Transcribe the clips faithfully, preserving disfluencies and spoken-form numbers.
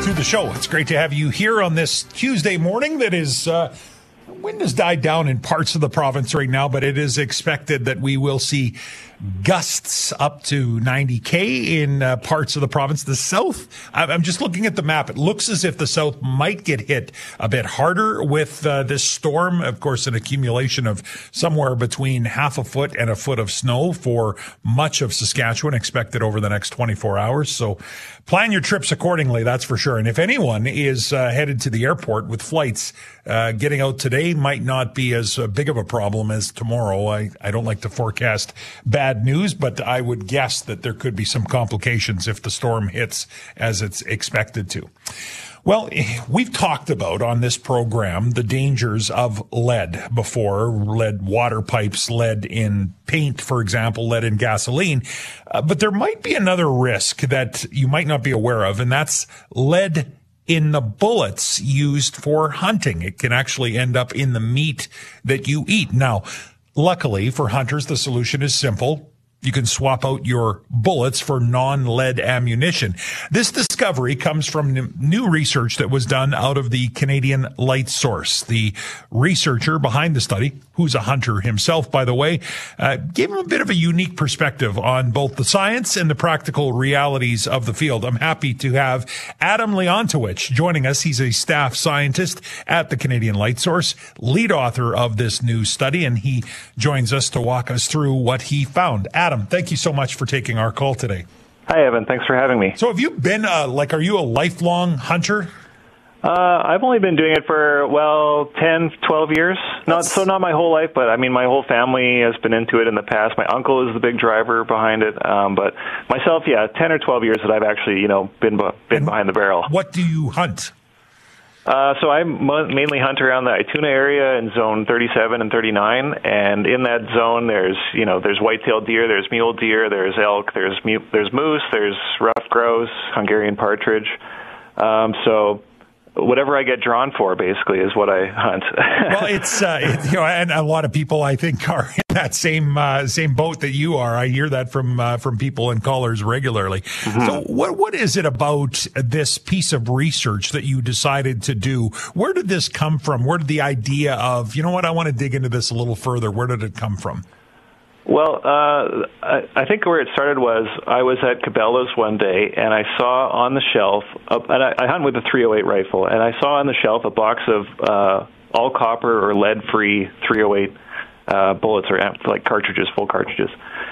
to the show. It's great to have you here on this Tuesday morning that is, uh, wind has died down in parts of the province right now, but it is expected that we will see gusts up to ninety K in uh, parts of the province. The south, I'm just looking at the map. It looks as if the south might get hit a bit harder with uh, this storm. Of course, an accumulation of somewhere between half a foot and a foot of snow for much of Saskatchewan expected over the next twenty-four hours. So plan your trips accordingly, that's for sure. And if anyone is uh, headed to the airport with flights, uh, getting out today might not be as uh, big of a problem as tomorrow. I, I don't like to forecast bad news, but I would guess that there could be some complications if the storm hits as it's expected to. Well, we've talked about on this program the dangers of lead before, lead water pipes, lead in paint, for example, lead in gasoline. Uh, but there might be another risk that you might not be aware of, and that's lead in the bullets used for hunting. It can actually end up in the meat that you eat. Now, luckily for hunters, the solution is simple. You can swap out your bullets for non-lead ammunition. This discovery comes from new research that was done out of the Canadian Light Source. The researcher behind the study, who's a hunter himself, by the way, uh, gave him a bit of a unique perspective on both the science and the practical realities of the field. I'm happy to have Adam Leontowicz joining us. He's a staff scientist at the Canadian Light Source, lead author of this new study, and he joins us to walk us through what he found. Adam, thank you so much for taking our call today. Hi, Evan. Thanks for having me. So have you been, uh, like, are you a lifelong hunter? Uh, I've only been doing it for, well, ten, twelve years. Not So not my whole life, but, I mean, my whole family has been into it in the past. My uncle is the big driver behind it. Um, but myself, yeah, ten or twelve years that I've actually, you know, been, been behind the barrel. What do you hunt? Uh, so I mainly hunt around the Ituna area in zone thirty-seven and thirty-nine, and in that zone there's, you know, there's white-tailed deer, there's mule deer, there's elk, there's mu- there's moose, there's ruffed grouse, Hungarian partridge. Um, so whatever I get drawn for, basically, is what I hunt. Well, it's uh, it, you know, and a lot of people I think are in that same uh, same boat that you are. I hear that from uh, from people and callers regularly. Mm-hmm. So, what what is it about this piece of research that you decided to do? Where did this come from? Where did the idea of, you know what, I want to dig into this a little further? Where did it come from? Well, uh, I, I think where it started was I was at Cabela's one day, and I saw on the shelf, uh, and I, I hunt with a three oh eight rifle, and I saw on the shelf a box of uh, all copper or lead-free three oh eight uh, bullets, or like cartridges, full cartridges.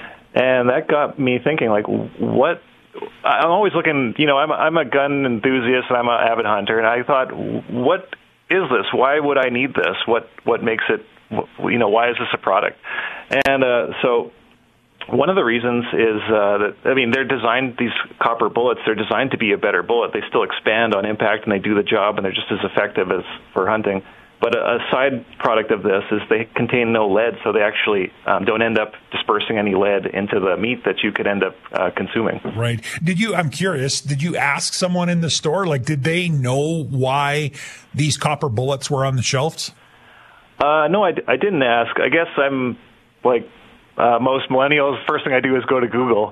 And that got me thinking, like, what? I'm always looking, you know, I'm a, I'm a gun enthusiast, and I'm an avid hunter, and I thought, what is this? Why would I need this? What what makes it, you know, why is this a product? And uh, so one of the reasons is uh, that, I mean, they're designed, these copper bullets, they're designed to be a better bullet. They still expand on impact, and they do the job, and they're just as effective as for hunting. But a, a side product of this is they contain no lead, so they actually um, don't end up dispersing any lead into the meat that you could end up uh, consuming. Right. Did you, I'm curious, did you ask someone in the store, like, did they know why these copper bullets were on the shelves? Uh, no, I, I didn't ask. I guess I'm like uh, most millennials. First thing I do is go to Google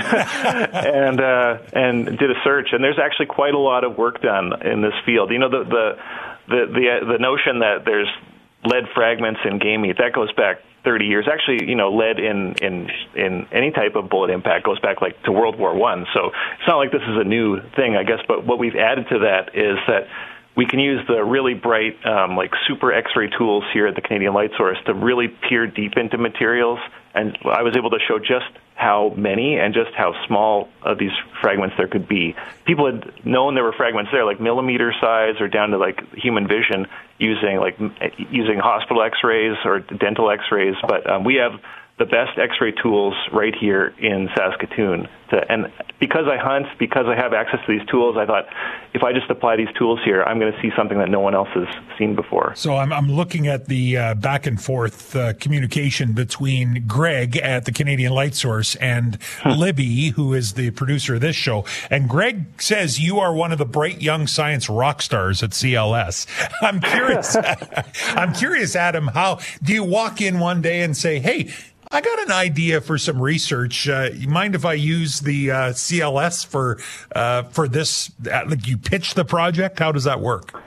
and uh, and did a search. And there's actually quite a lot of work done in this field. You know, the the the the, the notion that there's lead fragments in game meat, that goes back thirty years. Actually, you know, lead in in in any type of bullet impact goes back like to World War One. So it's not like this is a new thing, I guess. But what we've added to that is that we can use the really bright, um, like super X-ray tools here at the Canadian Light Source to really peer deep into materials. And I was able to show just how many and just how small of these fragments there could be. People had known there were fragments there, like millimeter size or down to like human vision, using like using hospital X-rays or dental X-rays. But um, we have the best X-ray tools right here in Saskatoon. To, and because I hunt, because I have access to these tools, I thought if I just apply these tools here, I'm going to see something that no one else has seen before. So I'm, I'm looking at the uh, back and forth uh, communication between Greg at the Canadian Light Source and Libby, who is the producer of this show. And Greg says you are one of the bright young science rock stars at C L S. I'm curious. I'm curious, Adam, how do you walk in one day and say, hey, I got an idea for some research. Uh, you mind if I use the uh, C L S for uh, for this? Uh, like you pitch the project? How does that work?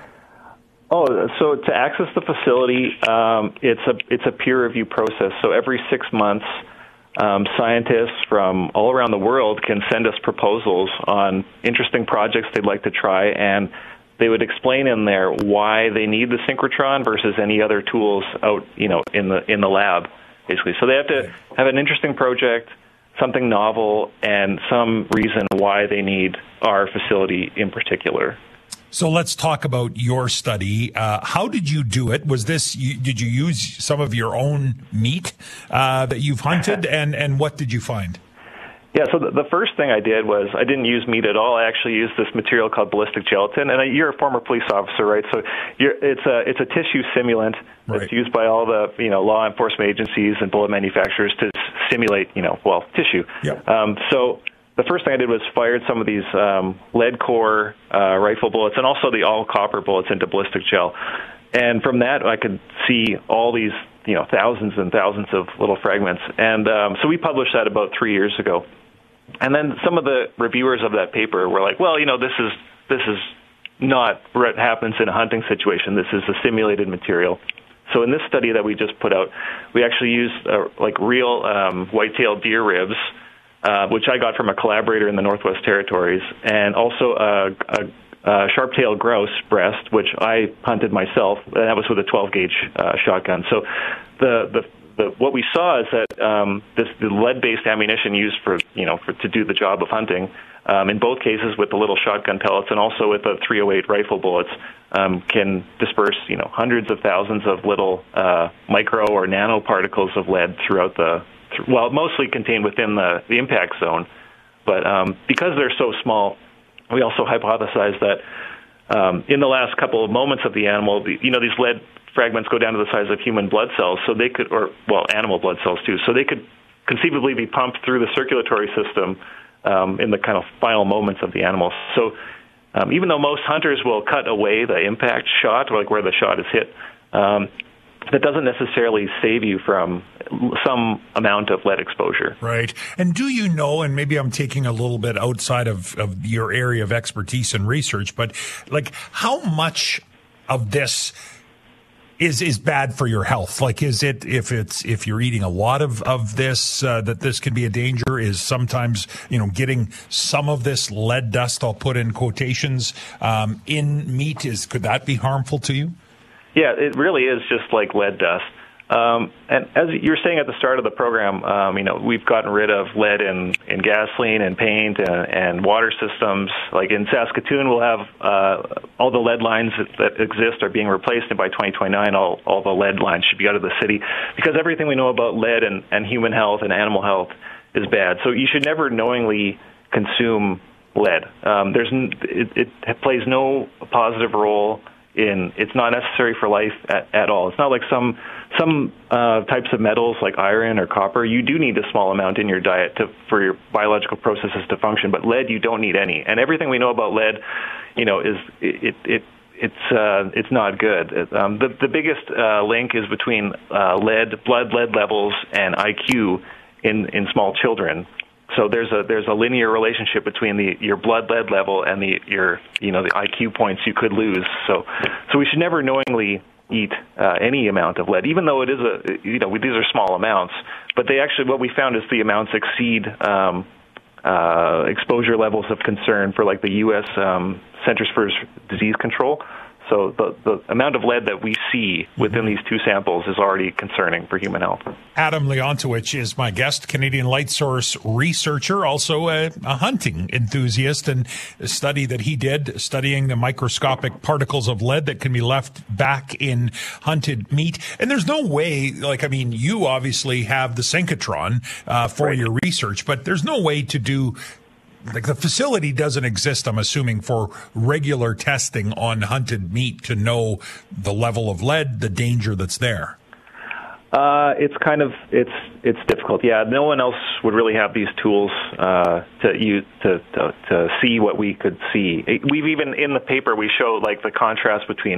Oh, so to access the facility, um, it's a it's a peer review process. So every six months, um, scientists from all around the world can send us proposals on interesting projects they'd like to try, and they would explain in there why they need the synchrotron versus any other tools out, you know, in the in the lab, basically. So they have to have an interesting project, something novel, and some reason why they need our facility in particular. So let's talk about your study. Uh, how did you do it? Was this, you, did you use some of your own meat uh, that you've hunted, and, and what did you find? Yeah, so the, the first thing I did was I didn't use meat at all. I actually used this material called ballistic gelatin. And you're a former police officer, right? So you're, it's a it's a tissue simulant that's right. used by all the you know law enforcement agencies and bullet manufacturers to simulate you know well tissue. Yep. Um, so the first thing I did was fired some of these um, lead core uh, rifle bullets and also the all copper bullets into ballistic gel. And from that, I could see all these you know thousands and thousands of little fragments. And um, so we published that about three years ago. And then some of the reviewers of that paper were like, well, you know, this is this is not what happens in a hunting situation. This is a simulated material. So in this study that we just put out, we actually used uh, like real um, white-tailed deer ribs, uh, which I got from a collaborator in the Northwest Territories, and also a, a, a sharp-tailed grouse breast, which I hunted myself, and that was with a twelve gauge uh, shotgun. So the the The, what we saw is that um, this the lead-based ammunition used for you know for, to do the job of hunting, um, in both cases with the little shotgun pellets and also with the three oh eight rifle bullets, um, can disperse you know hundreds of thousands of little uh, micro or nanoparticles of lead throughout the th- well, mostly contained within the, the impact zone, but um, because they're so small, we also hypothesized that um, in the last couple of moments of the animal, the, you know these lead fragments go down to the size of human blood cells, so they could, or well, animal blood cells too, so they could conceivably be pumped through the circulatory system um, in the kind of final moments of the animal. So um, even though most hunters will cut away the impact shot, or like where the shot is hit, um, that doesn't necessarily save you from some amount of lead exposure. Right. And do you know, and maybe I'm taking a little bit outside of, of your area of expertise and research, but like how much of this is is bad for your health? Like, is it, if it's, if you're eating a lot of, of this, uh, that this can be a danger? Is sometimes, you know, getting some of this lead dust, I'll put in quotations, um, in meat, is, could that be harmful to you? Yeah, it really is just like lead dust. Um, and as you were saying at the start of the program, um, you know, we've gotten rid of lead in, in gasoline and paint and, and water systems. Like in Saskatoon, we'll have uh, all the lead lines that, that exist are being replaced, and by twenty twenty-nine, all, all the lead lines should be out of the city, because everything we know about lead and, and human health and animal health is bad. So you should never knowingly consume lead. Um, there's it, it plays no positive role in, it's not necessary for life at, at all. It's not like some some uh, types of metals like iron or copper. You do need a small amount in your diet to, for your biological processes to function, but lead you don't need any. And everything we know about lead, you know, is it it it's uh, it's not good. Um, the the biggest uh, link is between uh, lead, blood lead levels, and I Q in in small children. So there's a there's a linear relationship between the your blood lead level and the your you know the I Q points you could lose. So so we should never knowingly eat uh, any amount of lead, even though it is a you know these are small amounts. But they actually, what we found is the amounts exceed um, uh, exposure levels of concern for like the U S um, Centers for Disease Control. So the, the amount of lead that we see within these two samples is already concerning for human health. Adam Leontovich is my guest, Canadian Light Source researcher, also a, a hunting enthusiast, and a study that he did studying the microscopic particles of lead that can be left back in hunted meat. And there's no way, like, I mean, you obviously have the synchrotron uh, for right. your research, but there's no way to do, like, the facility doesn't exist, I'm assuming, for regular testing on hunted meat to know the level of lead, the danger that's there. Uh, it's kind of, it's it's difficult. Yeah, no one else would really have these tools uh, to use to, to to see what we could see. We've even, in the paper, we show like the contrast between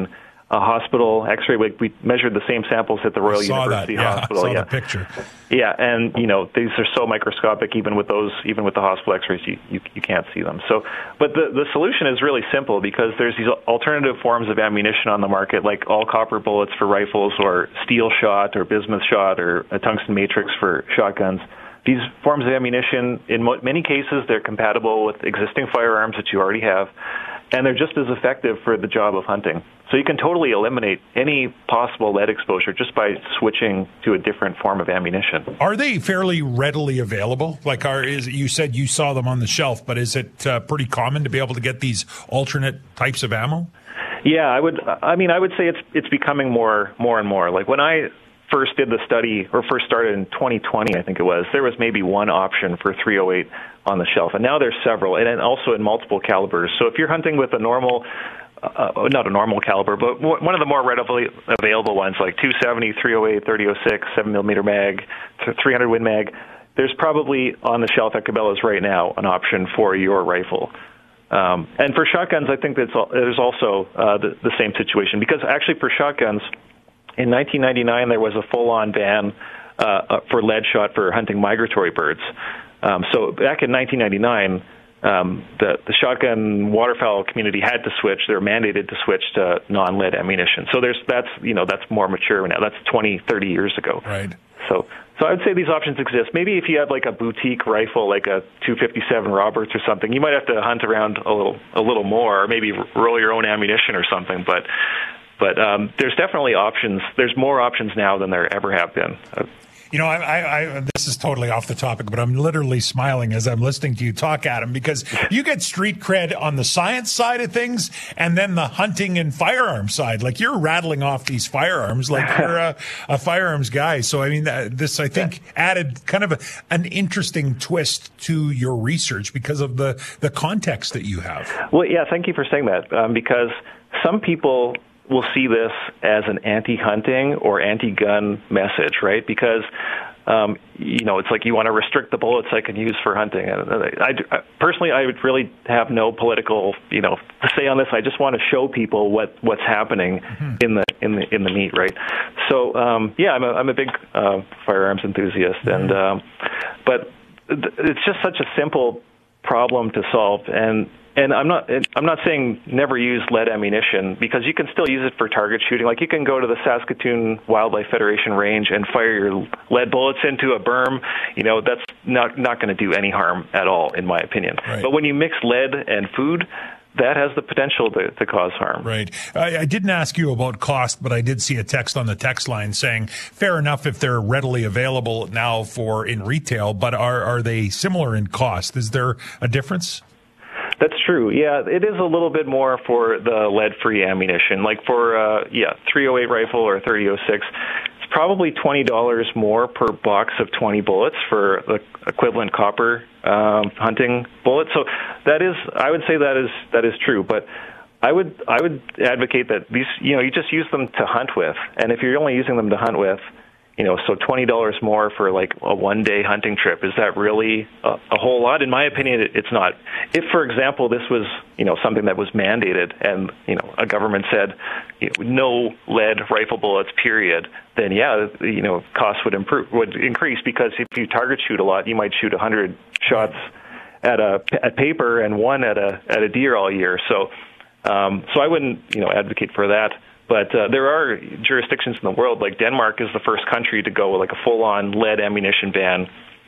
a hospital X-ray. We, we measured the same samples at the Royal I saw University that. Yeah, Hospital. I saw yeah, the picture. Yeah, and you know these are so microscopic. Even with those, even with the hospital X-rays, you, you you can't see them. So, but the the solution is really simple because there's these alternative forms of ammunition on the market, like all copper bullets for rifles, or steel shot, or bismuth shot, or a tungsten matrix for shotguns. These forms of ammunition, in mo- many cases, they're compatible with existing firearms that you already have, and they're just as effective for the job of hunting. So you can totally eliminate any possible lead exposure just by switching to a different form of ammunition. Are they fairly readily available? Like, are is you said you saw them on the shelf, but is it uh, pretty common to be able to get these alternate types of ammo? Yeah, I would. I mean, I would say it's it's becoming more more and more. Like when I first did the study, or first started in twenty twenty, I think it was, there was maybe one option for three oh eight on the shelf, and now there's several, and then also in multiple calibers. So if you're hunting with a normal, uh, not a normal caliber, but one of the more readily available ones, like two seventy, three oh eight, thirty oh six, seven millimeter mag, three hundred Win Mag, there's probably on the shelf at Cabela's right now an option for your rifle. Um, and for shotguns, I think that's, there's also uh, the, the same situation, because actually for shotguns, in nineteen ninety-nine, there was a full-on ban uh, for lead shot for hunting migratory birds. Um, so back in nineteen ninety-nine, um, the, the shotgun waterfowl community had to switch. They were mandated to switch to non-lead ammunition. So there's that's you know that's more mature now. That's twenty, thirty years ago. Right. So so I would say these options exist. Maybe if you have like a boutique rifle, like a two fifty-seven Roberts or something, you might have to hunt around a little a little more, or maybe roll your own ammunition or something. But But um, there's definitely options. There's more options now than there ever have been. You know, I, I, I, this is totally off the topic, but I'm literally smiling as I'm listening to you talk, Adam, because you get street cred on the science side of things and then the hunting and firearm side. Like, you're rattling off these firearms like you're a, a firearms guy. So, I mean, uh, this, I think, added kind of a, an interesting twist to your research because of the, the context that you have. Well, yeah, thank you for saying that, um, because some people will see this as an anti-hunting or anti-gun message, right? Because, um, you know, it's like you want to restrict the bullets I can use for hunting. And I, I, personally, I would really have no political, you know, say on this. I just want to show people what, what's happening mm-hmm. in the in the in the meat, right? So, um, yeah, I'm a I'm a big uh, firearms enthusiast, mm-hmm. and um, but it's just such a simple problem to solve, and. And I'm not I'm not saying never use lead ammunition, because you can still use it for target shooting. Like, you can go to the Saskatoon Wildlife Federation range and fire your lead bullets into a berm. You know, that's not not going to do any harm at all, in my opinion. Right. But when you mix lead and food, that has the potential to, to cause harm. Right. I, I didn't ask you about cost, but I did see a text on the text line saying, fair enough if they're readily available now for in retail, but are, are they similar in cost? Is there a difference? That's true. Yeah, it is a little bit more for the lead-free ammunition. Like for, uh, yeah, three oh eight rifle or thirty oh six, it's probably twenty dollars more per box of twenty bullets for the equivalent copper um, hunting bullet. So that is, I would say that is that is true. But I would I would advocate that these, you know, you just use them to hunt with, and if you're only using them to hunt with, you know, so twenty dollars more for like a one-day hunting trip, is that really a, a whole lot? In my opinion, it, it's not. If, for example, this was, you know, something that was mandated and, you know, a government said, you know, no lead rifle bullets, period, then, yeah, you know, costs would improve, would increase, because if you target shoot a lot, you might shoot one hundred shots at a at paper and one at a at a deer all year. So, um, so I wouldn't, you know, advocate for that. But uh, there are jurisdictions in the world, like Denmark is the first country to go with like a full-on lead ammunition ban,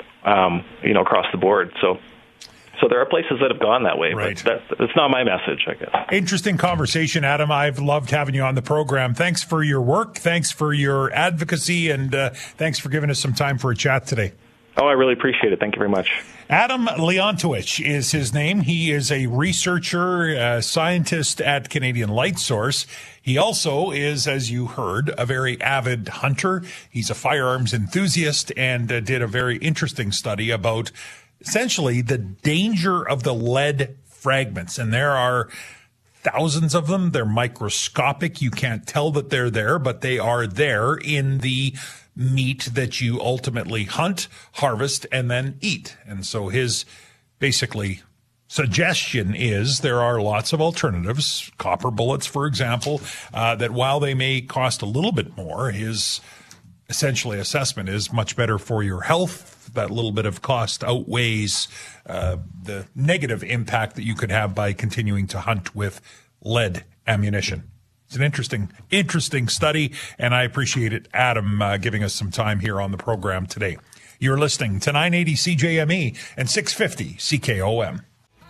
um, you know, across the board. So, so there are places that have gone that way. Right. But that, that's not my message, I guess. Interesting conversation, Adam. I've loved having you on the program. Thanks for your work. Thanks for your advocacy, and uh, thanks for giving us some time for a chat today. Oh, I really appreciate it. Thank you very much. Adam Leontovich is his name. He is a researcher, a scientist at Canadian Light Source. He also is, as you heard, a very avid hunter. He's a firearms enthusiast and uh, did a very interesting study about essentially the danger of the lead fragments. And there are thousands of them. They're microscopic. You can't tell that they're there, but they are there in the meat that you ultimately hunt, harvest, and then eat. And so his basically suggestion is there are lots of alternatives, copper bullets, for example, uh, that while they may cost a little bit more, his essentially assessment is much better for your health. That little bit of cost outweighs uh, the negative impact that you could have by continuing to hunt with lead ammunition. It's an interesting, interesting study, and I appreciate it, Adam, uh, giving us some time here on the program today. You're listening to nine eighty C J M E and six fifty C K O M.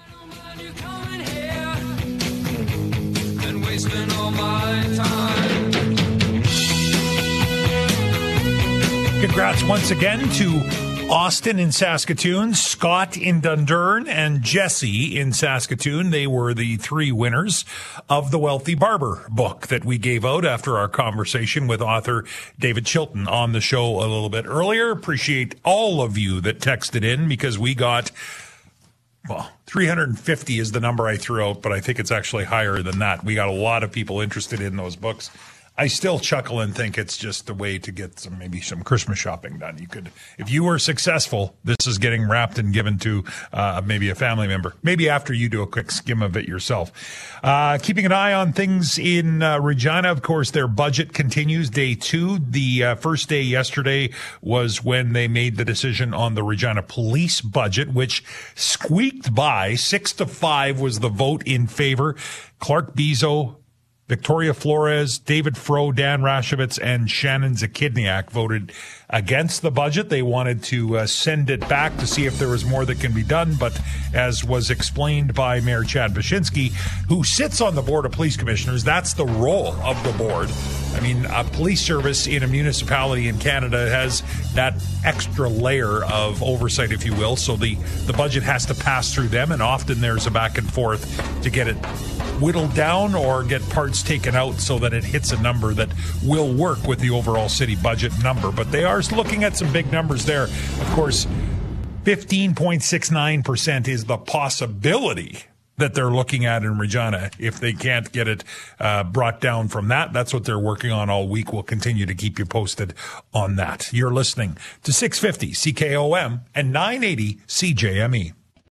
Congrats once again to Austin in Saskatoon, Scott in Dundurn, and Jesse in Saskatoon. They were the three winners of the Wealthy Barber book that we gave out after our conversation with author David Chilton on the show a little bit earlier. Appreciate all of you that texted in, because we got, well, three hundred fifty is the number I threw out, but I think it's actually higher than that. We got a lot of people interested in those books. I still chuckle and think it's just a way to get some, maybe some Christmas shopping done. You could, if you were successful, this is getting wrapped and given to uh, maybe a family member, maybe after you do a quick skim of it yourself. Uh, keeping an eye on things in uh, Regina, of course, their budget continues. Day two, the uh, first day yesterday was when they made the decision on the Regina police budget, which squeaked by. Six to five was the vote in favor. Clark Bezo, Victoria Flores, David Froh, Dan Rashevitz, and Shannon Zakidniak voted against the budget. They wanted to uh, send it back to see if there was more that can be done. But as was explained by Mayor Chad Baczynski, who sits on the Board of Police Commissioners, that's the role of the board. I mean, a police service in a municipality in Canada has that extra layer of oversight, if you will. So the, the budget has to pass through them, and often there's a back and forth to get it whittled down or get parts taken out so that it hits a number that will work with the overall city budget number. But they are looking at some big numbers there. Of course, fifteen point six nine percent is the possibility that they're looking at in Regina. If they can't get it uh, brought down from that, that's what they're working on all week. We'll continue to keep you posted on that. You're listening to six fifty C K O M and nine eighty C J M E.